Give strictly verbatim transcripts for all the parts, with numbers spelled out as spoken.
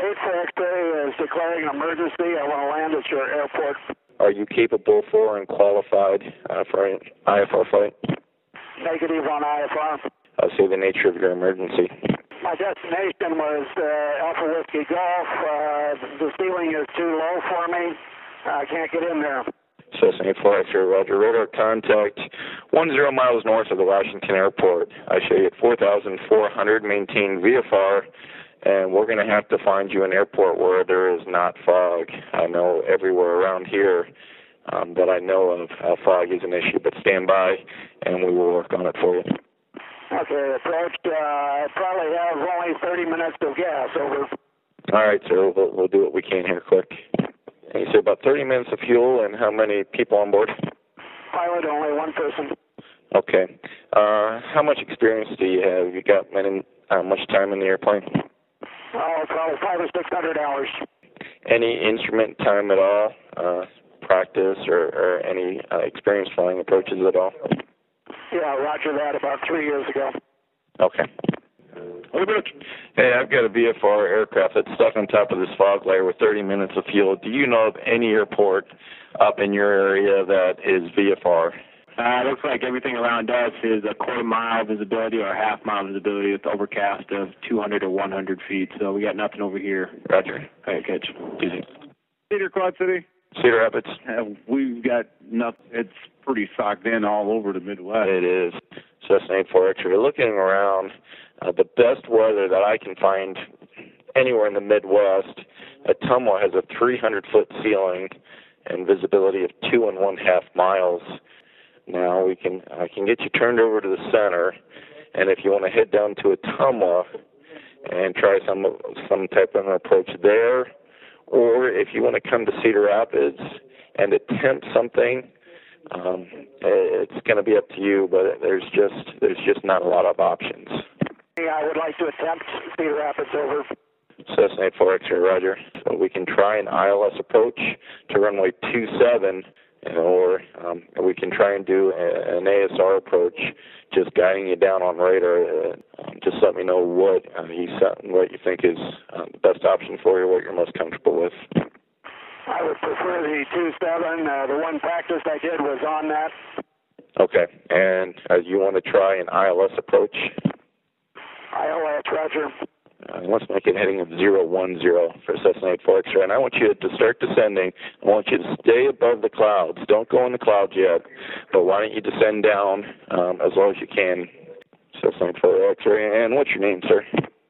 eight four X-ray is declaring an emergency. I want to land at your airport. Are you capable for and qualified uh, for an I F R flight? Negative on I F R. I'll say the nature of your emergency. My destination was uh, Alpha Whiskey Golf. Uh, the ceiling is too low for me. I can't get in there. Cessna eight four X-ray, roger. Radar contact one zero miles north of the Washington Airport. I show you at four thousand four hundred, maintain V F R, and we're going to have to find you an airport where there is not fog. I know everywhere around here um, that I know of, uh, fog is an issue, but stand by, and we will work on it for you. Okay, approach. Uh, I probably have only thirty minutes of gas, over. All right, sir. We'll, we'll do what we can here quick. And you say about thirty minutes of fuel, and how many people on board? Pilot, only one person. Okay. Uh, how much experience do you have? You got many, uh, much time in the airplane? Oh, probably five or six hundred hours. Any instrument time at all? Uh, practice or, or any uh, experience flying approaches at all? Yeah, roger that. About three years ago. Okay. Hey, I've got a V F R aircraft that's stuck on top of this fog layer with thirty minutes of fuel. Do you know of any airport up in your area that is V F R? Uh, looks like everything around us is a quarter mile visibility or a half mile visibility with overcast of two hundred or one hundred feet. So we got nothing over here. Roger. All right, catch. Easy. Cedar Quad City. Cedar Rapids. Uh, we've got nothing. It's pretty socked in all over the Midwest. It is. Cessna eight four X-ray. Looking around, uh, the best weather that I can find anywhere in the Midwest, Ottumwa has a three hundred foot ceiling and visibility of two and one half miles. Now we can I can get you turned over to the center, and if you want to head down to Ottumwa and try some some type of an approach there, or if you want to come to Cedar Rapids and attempt something, um, it's going to be up to you. But there's just there's just not a lot of options. Yeah, I would like to attempt Cedar Rapids, over. Cessna eight four X-ray, roger. So we can try an I L S approach to runway two seven. Or um, we can try and do a, an A S R approach, just guiding you down on radar. Uh, um, just let me know what uh, you what you think is uh, the best option for you, what you're most comfortable with. I would prefer the two seven. Uh, the one practice I did was on that. Okay, and uh, you want to try an I L S approach? I L S, roger. Uh, let's make it heading of zero one zero for Cessna eight four X-ray, and I want you to start descending. I want you to stay above the clouds. Don't go in the clouds yet, but why don't you descend down um, as low as you can, Cessna eight four X-ray. And what's your name, sir?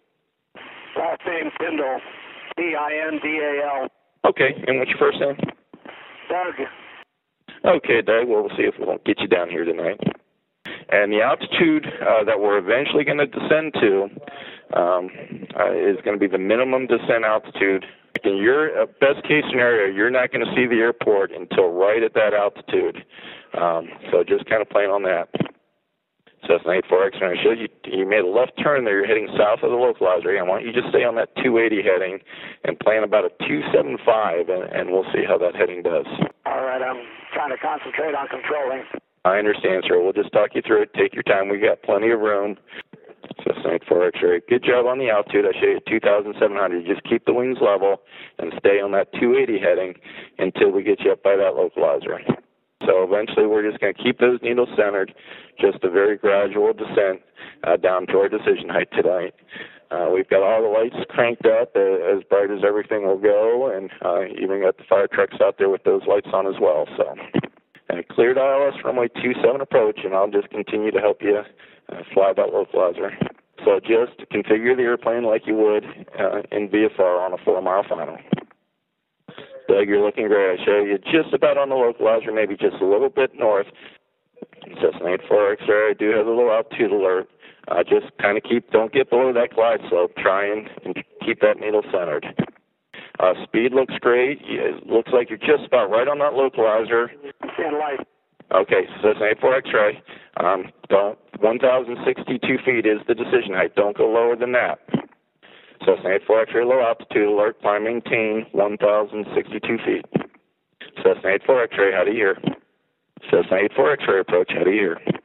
Last name Tyndall, D I N D A L. Okay, and what's your first name? Doug. Okay, Doug, well, we'll see if we won't get you down here tonight. And the altitude uh, that we're eventually going to descend to um, uh, is going to be the minimum descent altitude. In your uh, best case scenario, you're not going to see the airport until right at that altitude. Um, so just kind of plan on that. Cessna eight four X-ray, I showed you, you made a left turn there. You're heading south of the localizer. I want you to stay on that two eighty heading and plan about a two seventy-five, and, and we'll see how that heading does. All right, I'm trying to concentrate on controlling. I understand, sir. We'll just talk you through it. Take your time. We've got plenty of room. Cessna eight four X-ray. Good job on the altitude. I show you two thousand seven hundred. Just keep the wings level and stay on that two eighty heading until we get you up by that localizer. So eventually we're just going to keep those needles centered, just a very gradual descent uh, down to our decision height tonight. Uh, we've got all the lights cranked up uh, as bright as everything will go, and uh, even got the fire trucks out there with those lights on as well. So uh, cleared I L S runway two seven approach, and I'll just continue to help you uh, fly that localizer. So just configure the airplane like you would uh, in V F R on a four-mile final. Doug, you're looking great. I show you just about on the localizer, maybe just a little bit north. Cessna eight four X-ray, I do have a little altitude alert. Uh, just kind of keep, don't get below that glide slope. Try and, and keep that needle centered. Uh, speed looks great. It looks like you're just about right on that localizer. In light. Okay, Cessna eight four X-ray. Um, don't, one thousand sixty-two feet is the decision height. Don't go lower than that. Cessna eight four X-ray, low altitude alert, climb maintain, one thousand sixty-two feet. Cessna eight four X-ray, how do you hear? Cessna eight four X-ray approach, how do you hear?